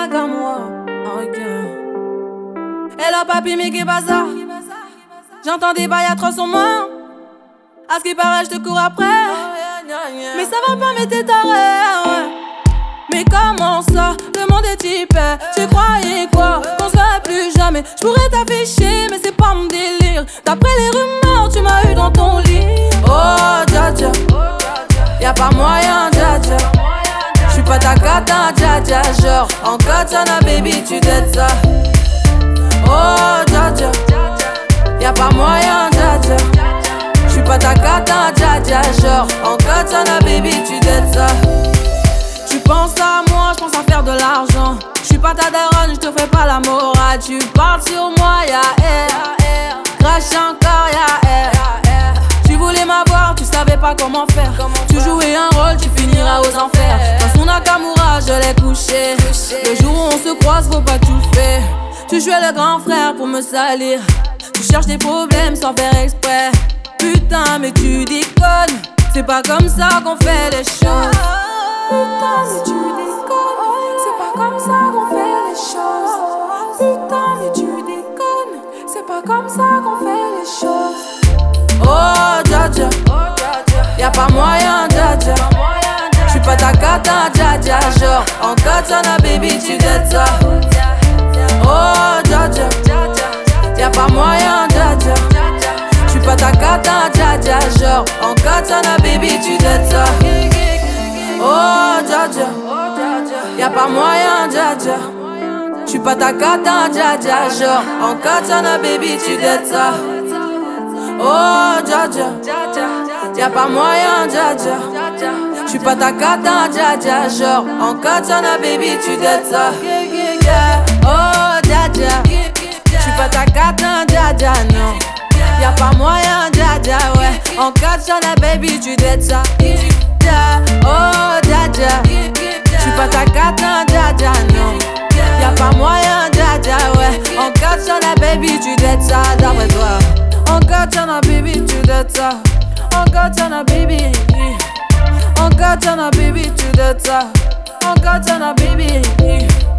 Nakamura. Ok. Hello papi, mais qu'est-ce que ça? J'entends des bails atroces sur moi. À ce qui paraît, je te cours après. Mais ça va pas, mais t'es taré, ouais. Mais comment ça, le monde est hyper. Tu croyais quoi, qu'on se verrait plus jamais. J'pourrais t'afficher, mais c'est pas mon délire. D'après les rumeurs, tu m'as eu dans ton lit. Oh, dja dja, y'a pas moyen, dja dja. J'suis pas ta cata, dja dja. Genre, en katana, baby, tu t'aides ça. Oh, dja dja, y'a pas moyen, dja dja. J'suis pas ta cata, dja dja. Genre, en katana, baby, tu t'aides ça. Tu penses à moi, j'pense à faire de l'argent. J'suis pas ta daronne, j'te fais pas la morale. Tu parles sur moi, y'a air. Crache encore, y'a air. Tu voulais m'avoir, tu savais pas comment faire. Tu jouais un rôle, tu finiras aux enfers. Dans son Nakamura, je l'ai couché. Le jour où on se croise, faut pas tout faire. Tu jouais le grand frère pour me salir. Tu cherches des problèmes sans faire exprès. Putain, mais tu déconnes. C'est pas comme ça qu'on fait les choses. Putain, mais tu déconnes. C'est pas comme ça qu'on fait les choses. Putain, mais tu déconnes. C'est pas comme ça qu'on fait les choses. Oh, dja dja, y'a pas moyen, dja dja. J'suis pas ta cata, dja dja. Genre, en katana, baby, tu t'aides ça. Oh, dja dja, y'a pas moyen, dja dja. J'suis pas ta cata, dja dja. Genre, en katana, baby, tu t'aides ça. Oh, dja dja, y'a pas moyen, dja dja. J'suis pas ta cata, dja dja. Genre, en katana, baby, tu t'aides ça. Oh, dja dja, y'a pas moyen, dja dja. J'suis pas ta cata, dja dja. Genre, en katana, baby, tu t'aides ça. Oh, dja dja, j'suis pas ta cata, dja dja, non. Y'a pas moyen, dja dja, ouais. En katana, baby, tu t'aides ça. Oh, dja dja, j'suis pas ta cata, dja dja, non. Y'a pas moyen, dja dja, ouais. En katana, baby, tu t'aides ça, d'après toi. En katana, baby, tu t'aides ça. En katana, baby. En katana, baby, tu t'aides ça. En katana, baby.